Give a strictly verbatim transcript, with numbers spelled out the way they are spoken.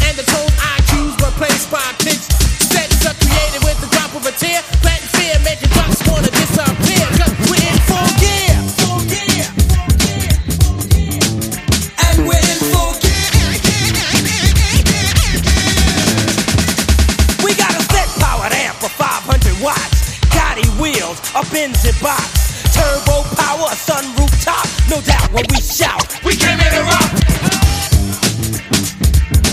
and the tone I choose were placed by pitch. Sets are created with the drop of a tear. Planting fear, making drops wanna disappear. Cause we're in full gear. Full gear. And we're in full gear. We got a set powered amp for five hundred watts. Gotti wheels, a Benz box. Turbo power, a sunroof top. No doubt when we shout, we came here to rock.